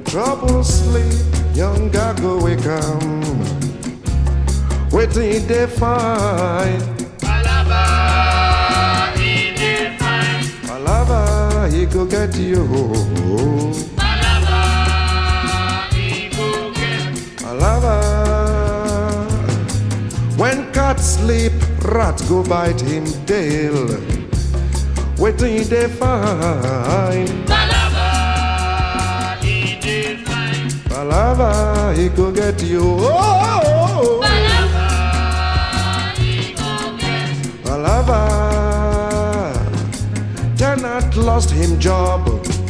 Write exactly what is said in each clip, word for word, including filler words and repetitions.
When trouble sleep, young guy go wake up. Waiting they find. Palava, he dey find. Palava, he go get you. Palava, he go get. Palava. When cat sleep, rat go bite him tail. Waiting they find. Palava, he dey find. Palava, he go get you. Oh, Palava, he go get. Palava. Tenant lost him job.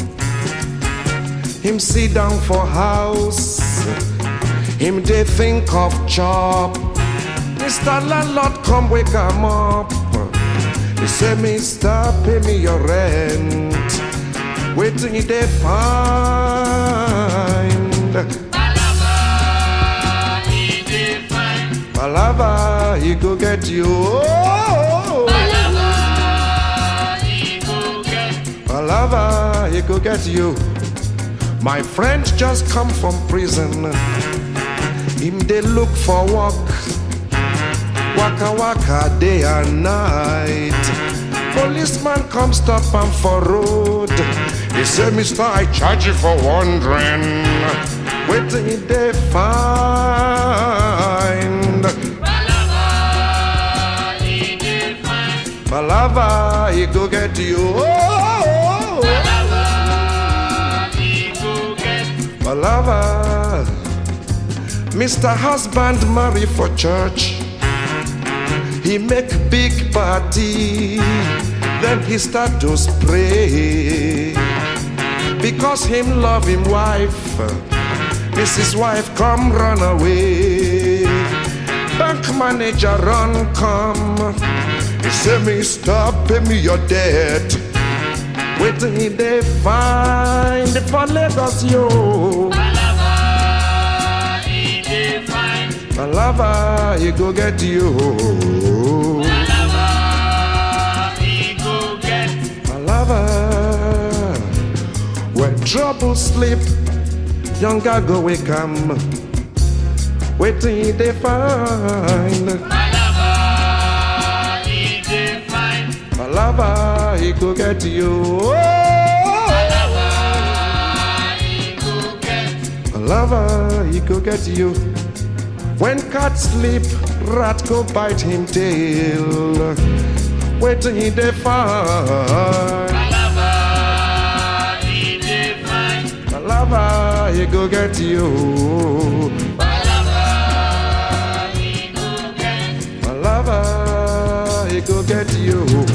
Him sit down for house. Him they think of job. Mister Landlord come wake him up. He say, Mister, pay me your rent. Waiting they find. Palava, he dey find. Palava, he go get you. Oh, Palava, he go get. Palava, he go get you. My friend just come from prison. Him they look for work. Waka waka day and night. Policeman come stop him for road. He say, Mister, I charge you for wandering. Waiting they find. Palava, he dey find. Palava, he go get you. Oh, Palava, he go get. Palava. Mister Husband marry for church. He make big party. Then he start to spray. Because him love him wife. Missus Wife come run away. Bank manager run come. He say, Mister, pay me your debt. Waiting they find for Lagos, yo. Palava, he dey find. Palava, he go get you. Palava, he go get. Palava. When trouble sleep, young guy go wake him. Waiting they find. Palava, he dey find. Palava, he go get you. Palava, he go get. Palava, he go get you. When cat sleep, rat go bite him tail. Waiting they find. Palava, he dey find. Palava, he go get you. Palava, he go get. Palava, he go get you.